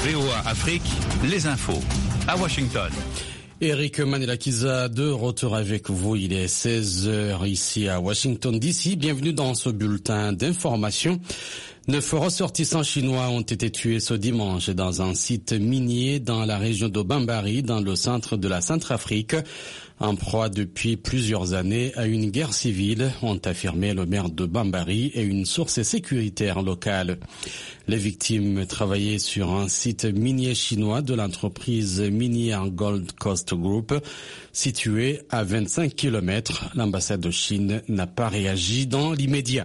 VOA Afrique, les infos. À Washington. Eric Manelakiza de retour avec vous. Il est 16h ici à Washington DC. Bienvenue dans ce bulletin d'information. 9 ressortissants chinois ont été tués ce dimanche dans un site minier dans la région de Bambari, dans le centre de la Centrafrique. En proie depuis plusieurs années à une guerre civile, ont affirmé le maire de Bambari et une source sécuritaire locale. Les victimes travaillaient sur un site minier chinois de l'entreprise minière Gold Coast Group, situé à 25 km. L'ambassade de Chine n'a pas réagi dans l'immédiat.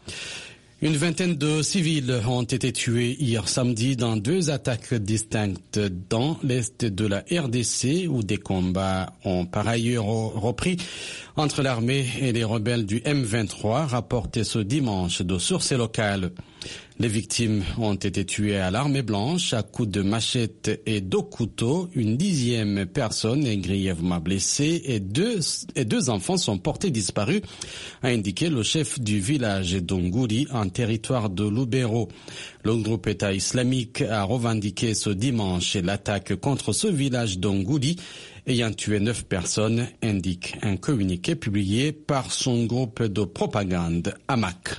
Une vingtaine de civils ont été tués hier samedi dans deux attaques distinctes dans l'est de la RDC où des combats ont par ailleurs repris entre l'armée et les rebelles du M23, rapporté ce dimanche de sources locales. Les victimes ont été tuées à l'armée blanche à coups de machette et de couteau. Une 10e personne est grièvement blessée et deux enfants sont portés disparus, a indiqué le chef du village d'Ongouli en territoire de Lubero. Le groupe État islamique a revendiqué ce dimanche l'attaque contre ce village d'Ongouli, ayant tué 9 personnes, indique un communiqué publié par son groupe de propagande Hamak.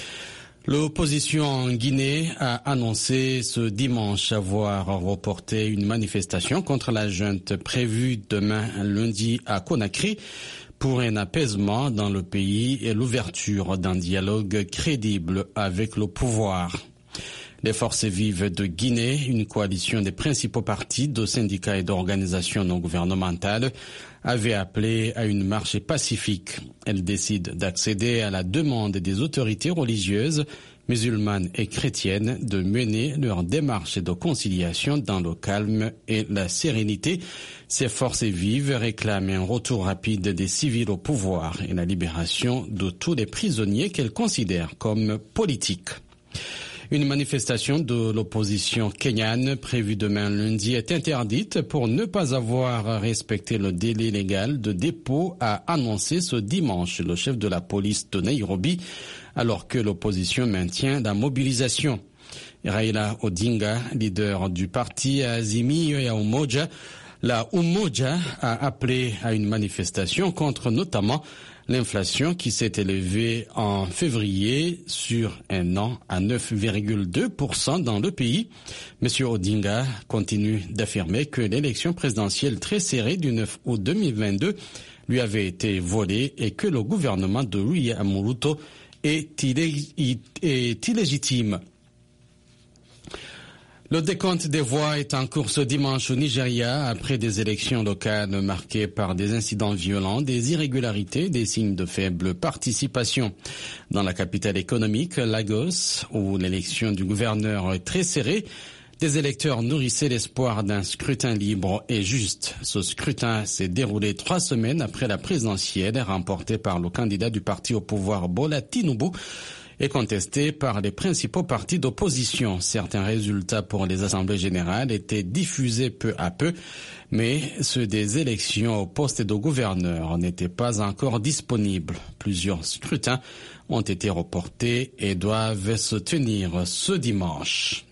L'opposition en Guinée a annoncé ce dimanche avoir reporté une manifestation contre la junte prévue demain lundi à Conakry pour un apaisement dans le pays et l'ouverture d'un dialogue crédible avec le pouvoir. Les Forces vives de Guinée, une coalition des principaux partis, de syndicats et d'organisations non gouvernementales, avait appelé à une marche pacifique. Elle décide d'accéder à la demande des autorités religieuses, musulmanes et chrétiennes, de mener leur démarche de conciliation dans le calme et la sérénité. Ces forces vives réclament un retour rapide des civils au pouvoir et la libération de tous les prisonniers qu'elles considèrent comme politiques. Une manifestation de l'opposition kenyane prévue demain lundi est interdite pour ne pas avoir respecté le délai légal de dépôt, a annoncé ce dimanche le chef de la police de Nairobi, alors que l'opposition maintient la mobilisation. Raila Odinga, leader du parti Azimio ya Umoja, la Umoja a appelé à une manifestation contre notamment l'inflation qui s'est élevée en février sur un an à 9,2% dans le pays. Monsieur Odinga continue d'affirmer que l'élection présidentielle très serrée du 9 août 2022 lui avait été volée et que le gouvernement de William Ruto est illégitime. Le décompte des voix est en cours ce dimanche au Nigeria après des élections locales marquées par des incidents violents, des irrégularités, des signes de faible participation. Dans la capitale économique, Lagos, où l'élection du gouverneur est très serrée, des électeurs nourrissaient l'espoir d'un scrutin libre et juste. Ce scrutin s'est déroulé 3 semaines après la présidentielle remportée par le candidat du parti au pouvoir Bola Tinubu, est contesté par les principaux partis d'opposition. Certains résultats pour les assemblées générales étaient diffusés peu à peu, mais ceux des élections au poste de gouverneur n'étaient pas encore disponibles. Plusieurs scrutins ont été reportés et doivent se tenir ce dimanche.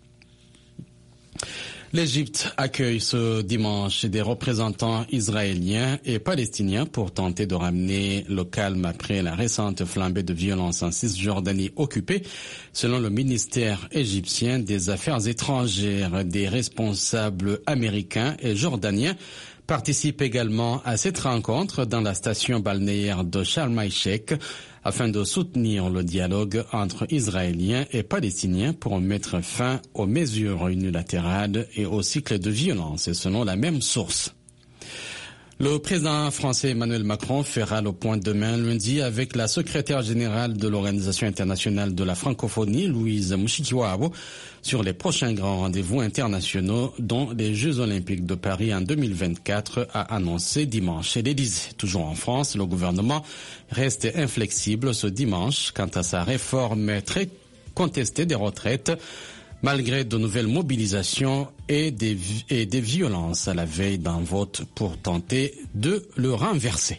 L'Égypte accueille ce dimanche des représentants israéliens et palestiniens pour tenter de ramener le calme après la récente flambée de violence en Cisjordanie occupée. Selon le ministère égyptien des Affaires étrangères, des responsables américains et jordaniens participent également à cette rencontre dans la station balnéaire de Sharm el-Sheikh afin de soutenir le dialogue entre Israéliens et Palestiniens pour mettre fin aux mesures unilatérales et au cycle de violence, selon la même source. Le président français Emmanuel Macron fera le point demain lundi avec la secrétaire générale de l'Organisation internationale de la francophonie, Louise Mushikiwabo, sur les prochains grands rendez-vous internationaux dont les Jeux olympiques de Paris en 2024 a annoncé dimanche l'Élysée. Toujours en France, le gouvernement reste inflexible ce dimanche quant à sa réforme très contestée des retraites, malgré de nouvelles mobilisations et des violences à la veille d'un vote pour tenter de le renverser.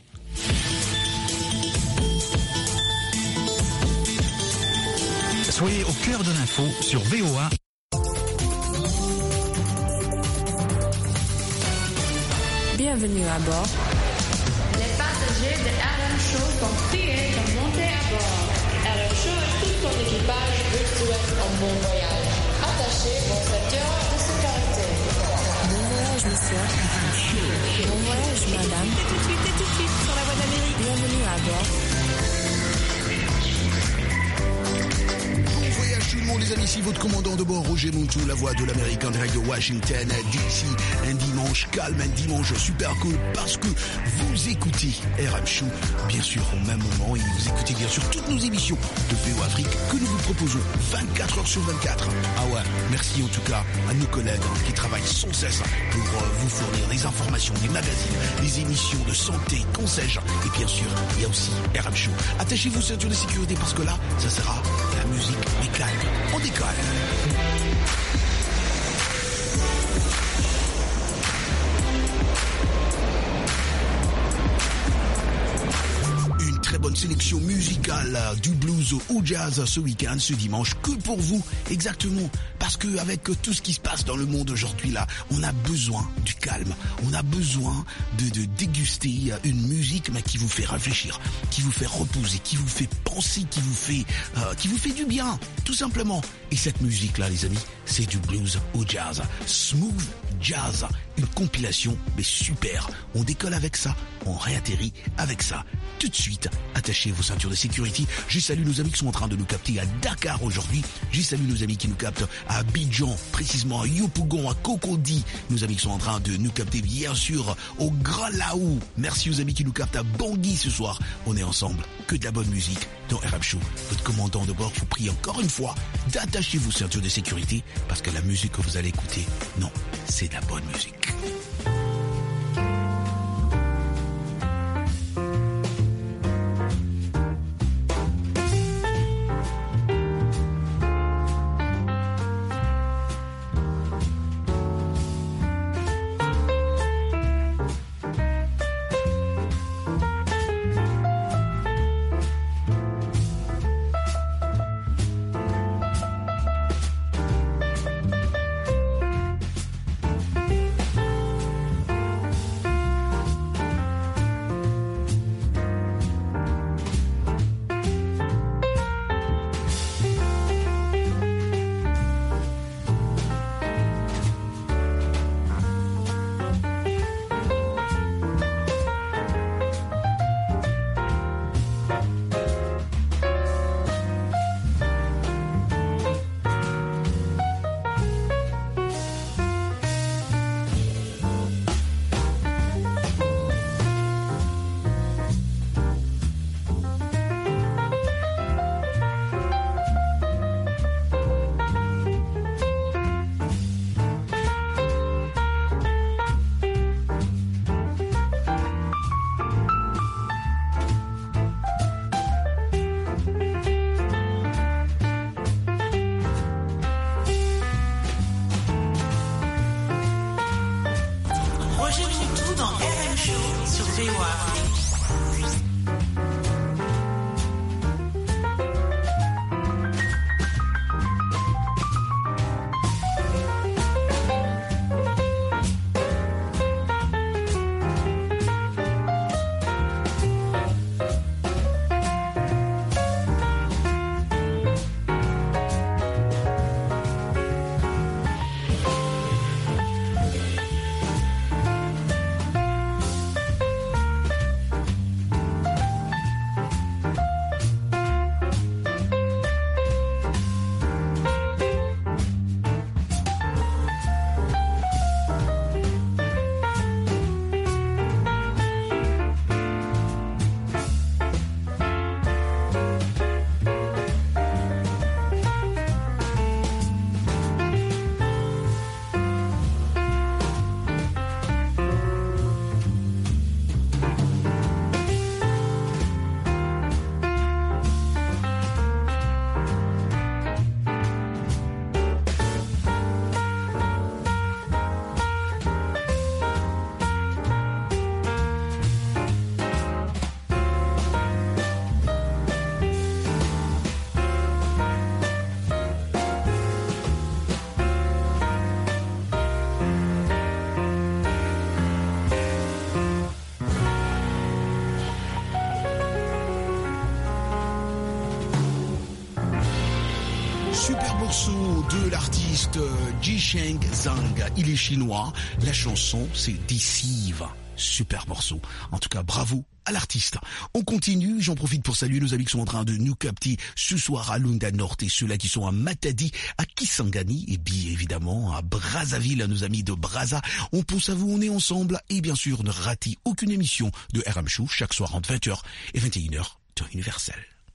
Soyez au cœur de l'info sur VOA. Bienvenue à bord. Les passagers de RM Show sont priés de monter à bord. RM Show et tout son équipage vous souhaitent un bon voyage. Attachez vos ceintures de sécurité. Bon voyage, monsieur. Bon voyage, madame. Et tout de suite, sur la voie d'Amérique. Bienvenue à bord. Tout le monde, les amis, ici votre commandant de bord, Roger Montou, la voix de l'Amérique en direct de Washington, DC. Un dimanche calme, un dimanche super cool, parce que vous écoutez RM Show, bien sûr, au même moment, et vous écoutez bien sûr toutes nos émissions de VO Afrique que nous vous proposons 24 heures sur 24. Ah ouais, merci en tout cas à nos collègues qui travaillent sans cesse pour vous fournir des informations, des magazines, des émissions de santé, conseils, et bien sûr, il y a aussi RM Show. Attachez vos ceintures de sécurité parce que là, ça sera la musique, mais calme. On décolle. Une très bonne sélection musicale du blues au jazz ce week-end, ce dimanche, que pour vous, exactement. Parce que avec tout ce qui se passe dans le monde aujourd'hui là, on a besoin du calme. On a besoin de déguster une musique mais qui vous fait réfléchir, qui vous fait reposer, qui vous fait penser, qui vous fait du bien, tout simplement. Et cette musique là, les amis, c'est du blues au jazz. Smooth Jazz, une compilation, mais super. On décolle avec ça, on réatterrit avec ça. Tout de suite, attachez vos ceintures de sécurité. Je salue nos amis qui sont en train de nous capter à Dakar aujourd'hui. Je salue nos amis qui nous captent à Abidjan, précisément à Yopougon, à Cocody. Nos amis qui sont en train de nous capter, bien sûr, au Grand Laou. Merci aux amis qui nous captent à Bangui ce soir. On est ensemble, que de la bonne musique dans RM Show. Votre commandant de bord vous prie encore une fois d'attacher vos ceintures de sécurité parce que la musique que vous allez écouter, non, c'est de la bonne musique. super morceau de l'artiste Jisheng Zhang. Il est chinois. La chanson, c'est Deceive. Super morceau. En tout cas, bravo à l'artiste. On continue. J'en profite pour saluer nos amis qui sont en train de nous capter ce soir à Lunda Norte et ceux-là qui sont à Matadi, à Kisangani et bien évidemment à Brazzaville, à nos amis de Brazza. On pense à vous, on est ensemble et bien sûr ne ratez aucune émission de RM Show chaque soir entre 20h et 21h, temps universel.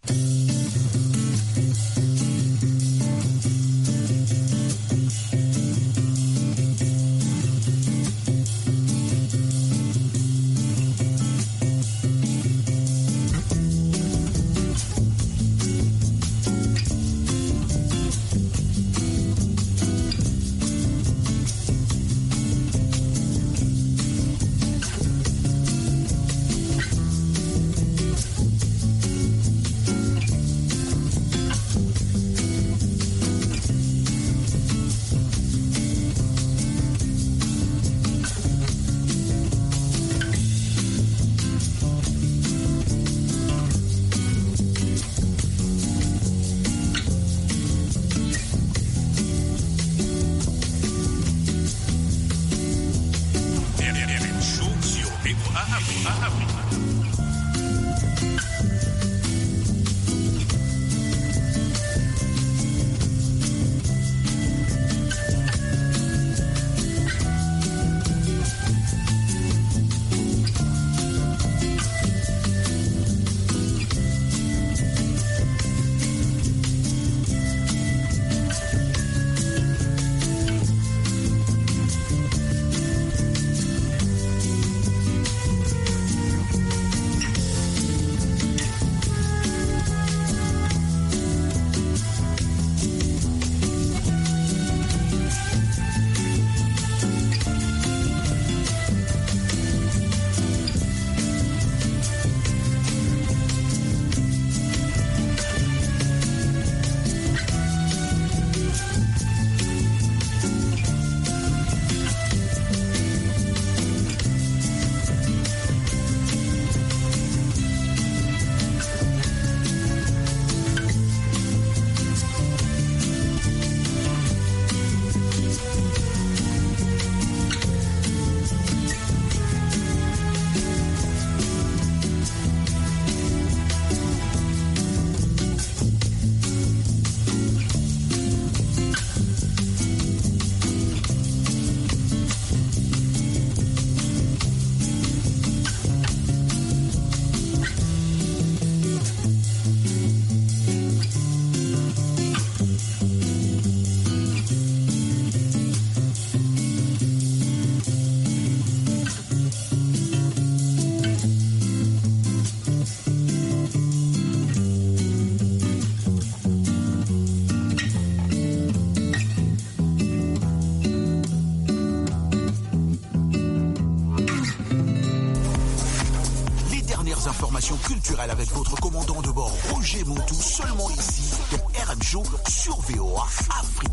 Culturelle avec votre commandant de bord Roger Montou, seulement ici dans RM Show sur VOA Afrique.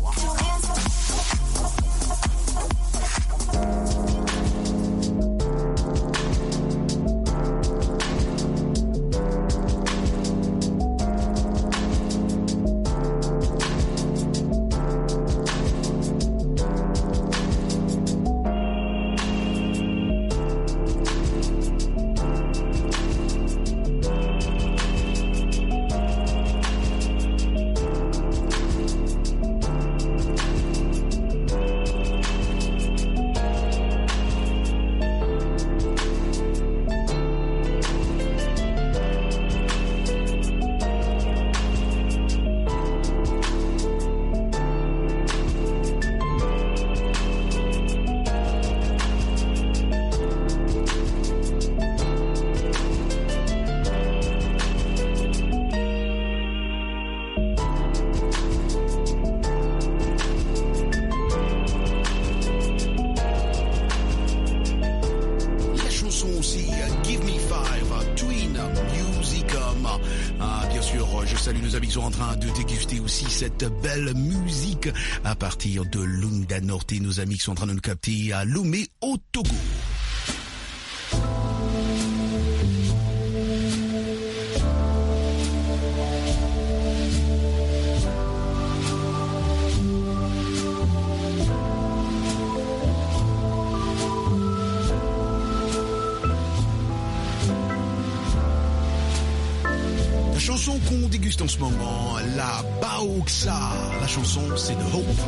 En train de déguster aussi cette belle musique à partir de Lunda Norte. Nos amis qui sont en train de nous capter à Lomé au Togo. en ce moment, la Baoxa. La chanson, c'est The Hope.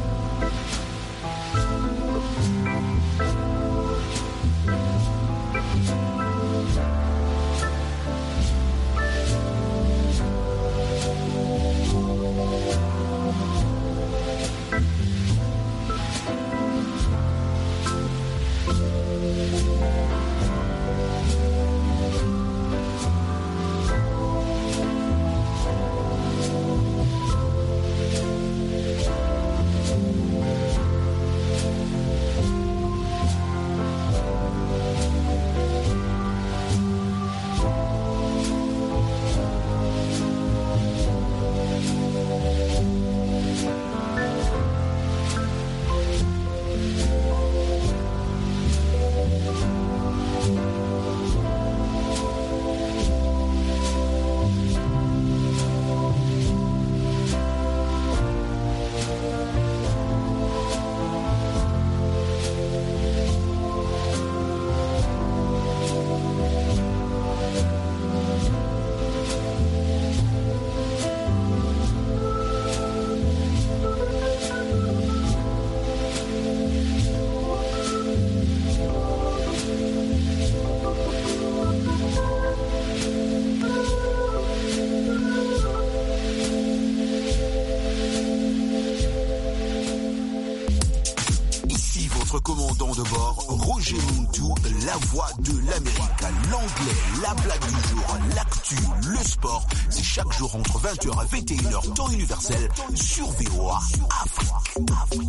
Commandant de bord, Roger Muntou, la voix de l'Amérique, l'anglais, la blague du jour, l'actu, le sport, c'est chaque jour entre 20h et 21h, temps universel, sur VOA Afrique.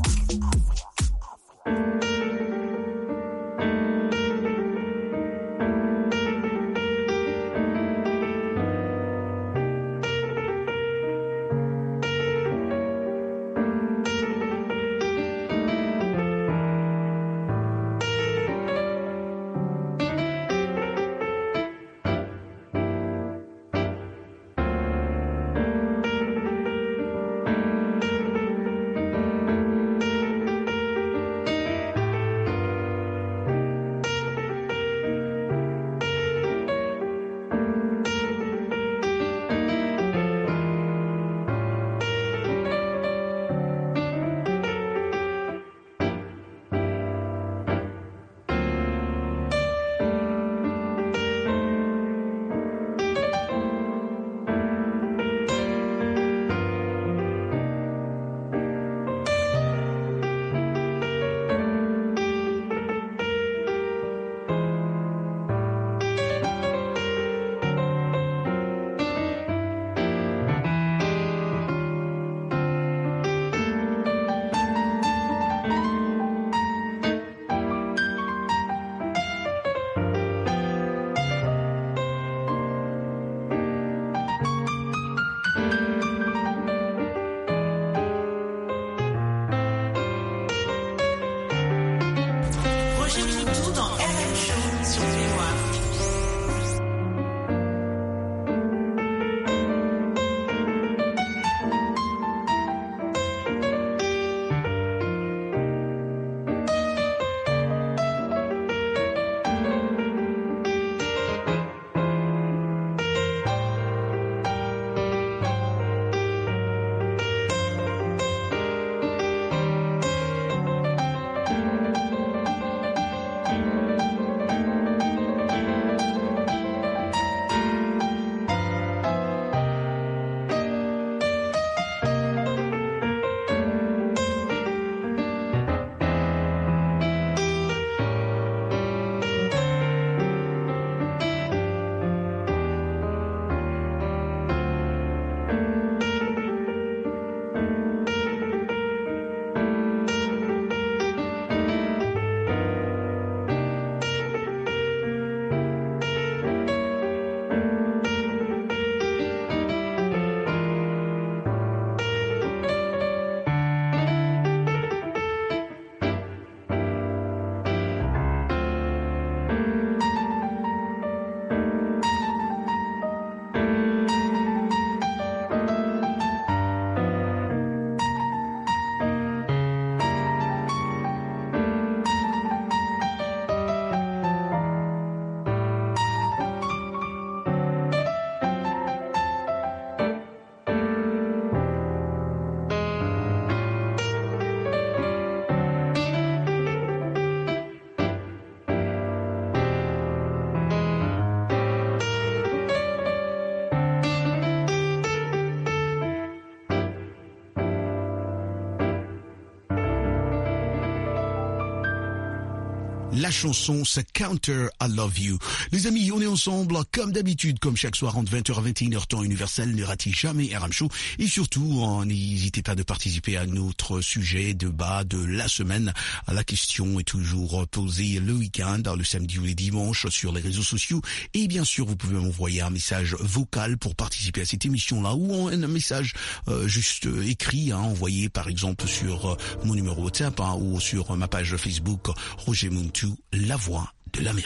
La chanson, c'est Counter I Love You. Les amis, on est ensemble comme d'habitude, comme chaque soir entre 20h à 21h temps universel. Ne ratez jamais RM Show. Et surtout, n'hésitez pas de participer à notre sujet débat de la semaine. La question est toujours posée le week-end, le samedi ou les dimanches sur les réseaux sociaux. Et bien sûr, vous pouvez m'envoyer un message vocal pour participer à cette émission-là ou un message juste écrit, envoyé par exemple sur mon numéro WhatsApp ou sur ma page Facebook Roger Muntu, la voix de l'Amérique.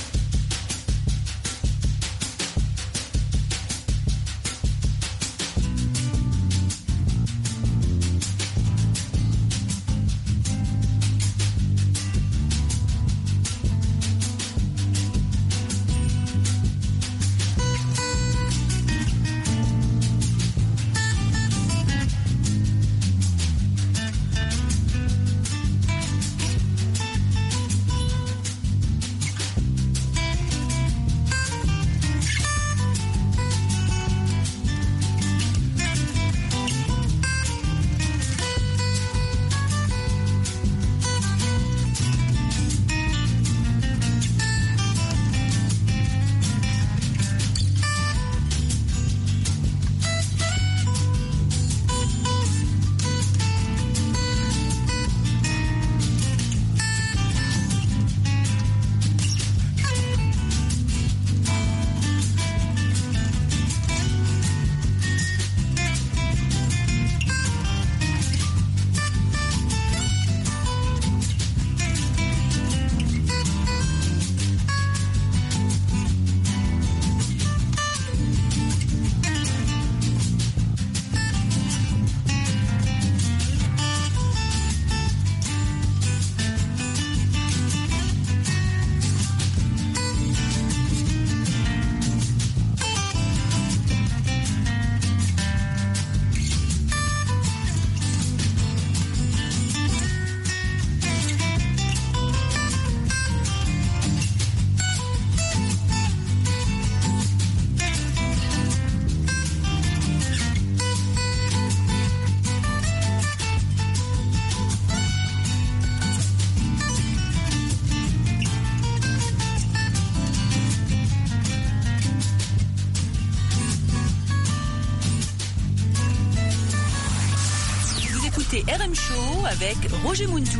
RM Show avec Roger Muntu.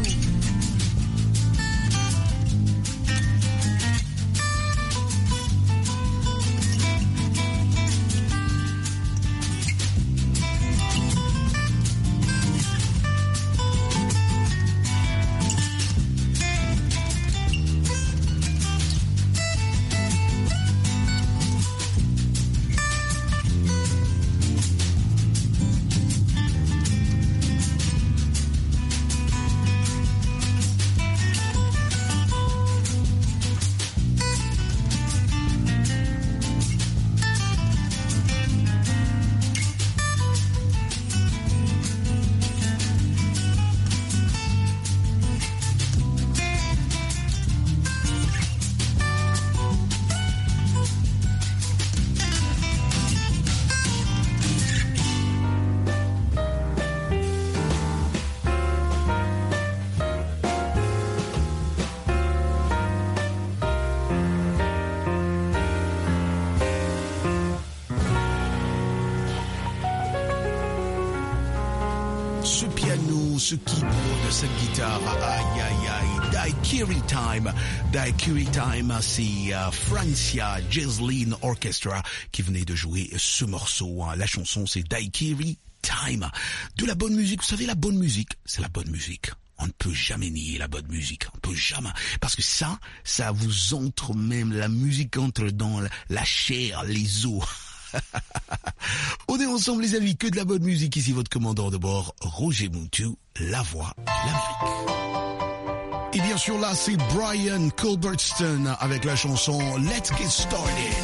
Ce keyboard, cette guitare, aïe aïe aïe, Daiquiri Time. Daiquiri Time, c'est Francia Jazzlin Orchestra qui venait de jouer ce morceau. La chanson, c'est Daiquiri Time. De la bonne musique, vous savez, la bonne musique, c'est la bonne musique. On ne peut jamais nier la bonne musique, on peut jamais, parce que ça vous entre même, la musique entre dans la chair, les os. On est ensemble les amis, que de la bonne musique. Ici votre commandant de bord, Roger Muntu, la voix de l'Amérique. Et bien sûr là c'est Brian Culbertson avec la chanson Let's Get Started.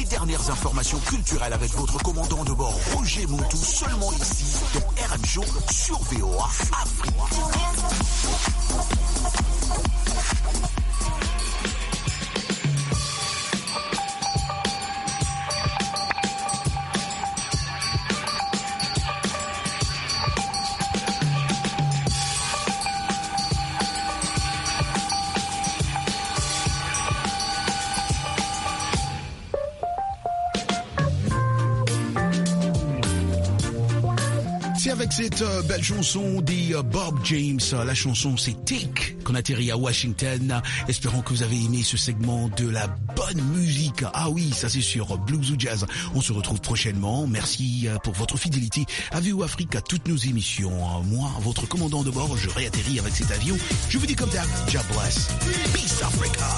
dernières informations culturelles avec votre commandant de bord Roger Montou, seulement ici dans RM Show sur VOA Afrique. Avec cette belle chanson des Bob James, la chanson c'est Take qu'on atterrit à Washington. Espérons que vous avez aimé ce segment de la bonne musique. Ah oui, ça c'est sur Blues ou Jazz. On se retrouve prochainement. Merci pour votre fidélité à VOA Afrique, à toutes nos émissions. Moi, votre commandant de bord, je réatterris avec cet avion. Je vous dis comme d'hab, God bless. Peace Africa.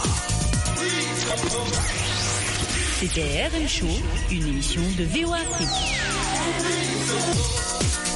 C'était RM Show, une émission de VOA Afrique.